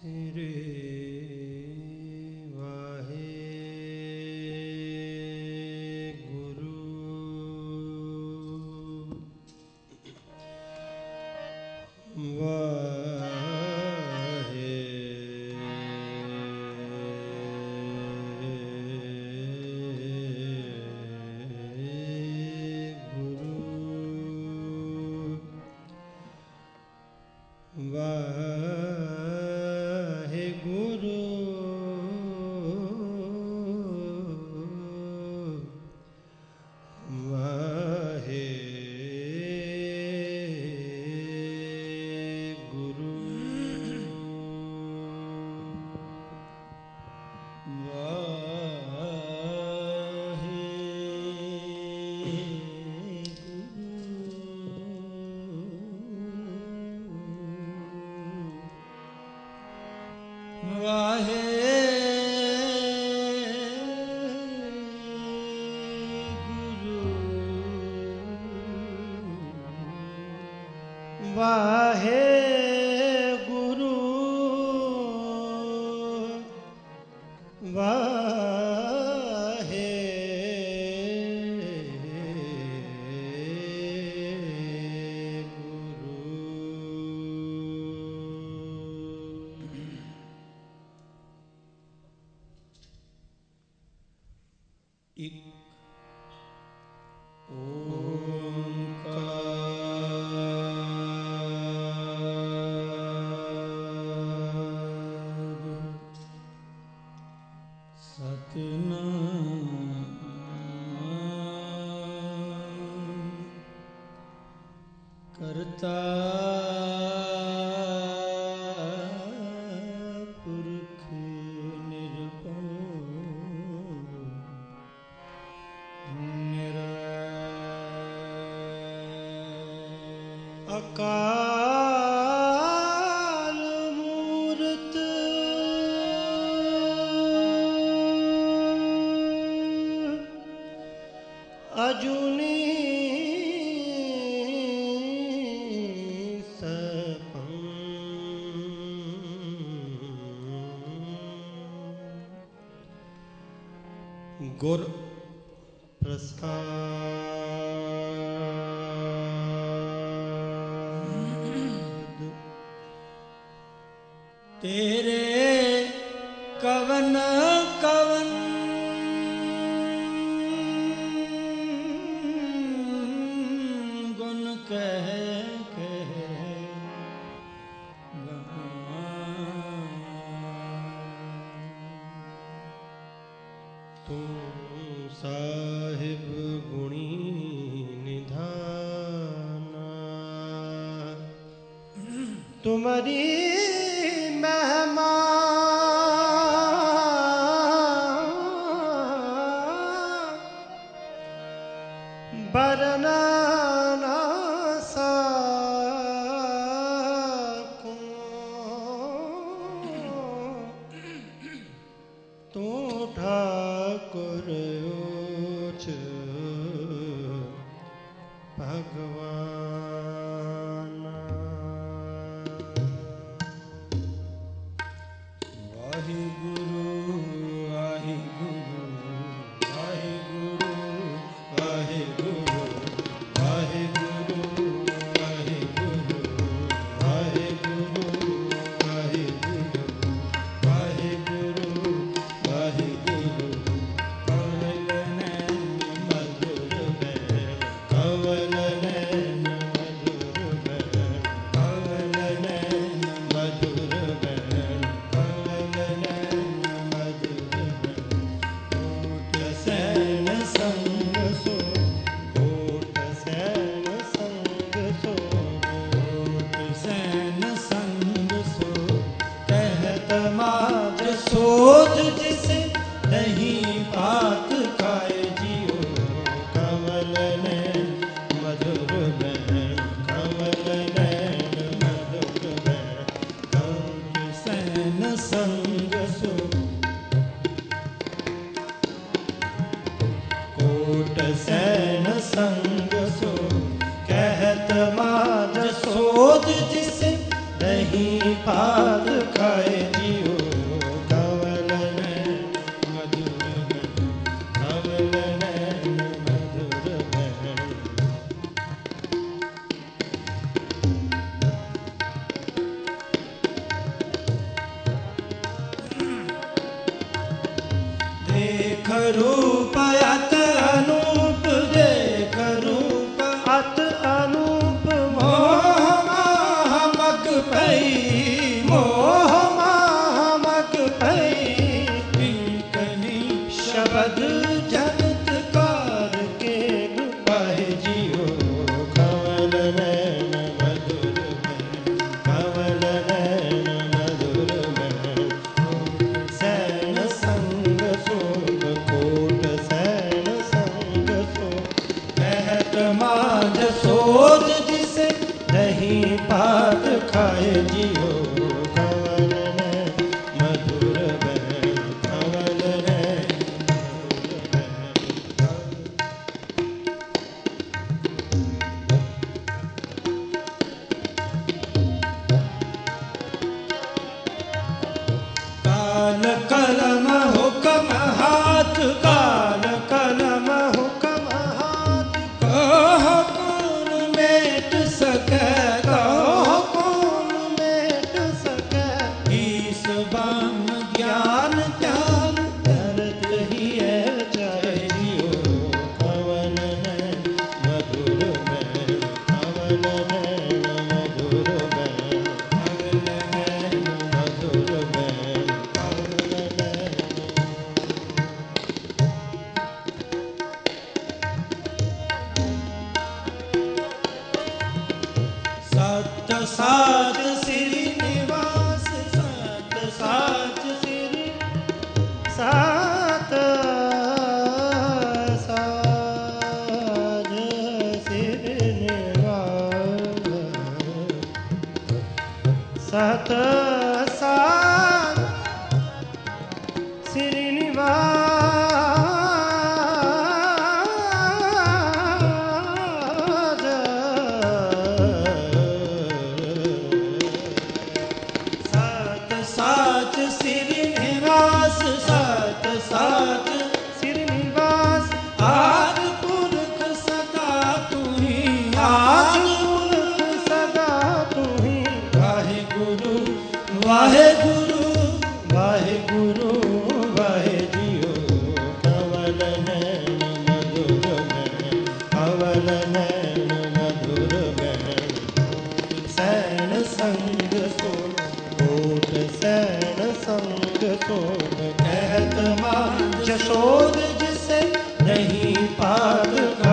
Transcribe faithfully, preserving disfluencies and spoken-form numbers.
गुर प्रसाद तेरे कवन कवन गुण कह कह तू साहिब गुणी निधाना तुम्हारी महिमा बरना ना सकूं तू ठाकुर उच्च भगवान वाहिगुरु वाहिगुरु वाहिगुरु वाहिगुरु वाहिगुरु वाहिगुरु वाहिगुरु वाहिगुरु वाहिगुरु वाहिगुरु कवल नैन मधुर बैल कवल नैन मधुर बैल कवल नैन मधुर बैल कवल नैन मधुर बैल कोट सैन संग सो कोट सैन संग सो कोट सैन संग सो कहत माज सोध जिसे नहीं पात खाए जियो कवल नैन मधुर बैल कवल नैन मधुर बैल कोट सैन संग सो कोट सैन संग सो कहत माज सोध जिसे नहीं पात खाए रूप अत अनूप देख रूप अत अनूप मोह माह मग भई मोह मामक भई पिंकनी शबद जगतकार के पाहे जियो कमल नैन मधुर में कमल नैन मधुर में सैन संग सोम कोट सैन संग सोम कहत माज सोज जिसे नहीं पात खाए जियो कमल नैन मधुर में कमल नैन काल कलम हुक्म हाथ काल कलम हुक्म हाथ कह कौन मेट सके कह कौन मेट सके ईस बाम ज्ञान ध्यान करत ही है चाहे जियो कवन नैन मधुर में कवन नैन मधुर में कवन नैन मधुर में कवन नैन सत्य साच श्रीनिवास सत्य साच श्री सात साज श्रीनिवास सत साज श्रीनिवास सत साच श्रीनिवास सत साच श्रीनिवास आद पुरख सदा तुही आज आद पुरख सदा तुही वाहे गुरु वाहे गुरु वाहे गुरु वाहे जियो कमल नैन मधुर में कमल नैन मधुर में सैन संग सोम कोट सैन संग सोम कहत मान जशोद जिसे नहीं पार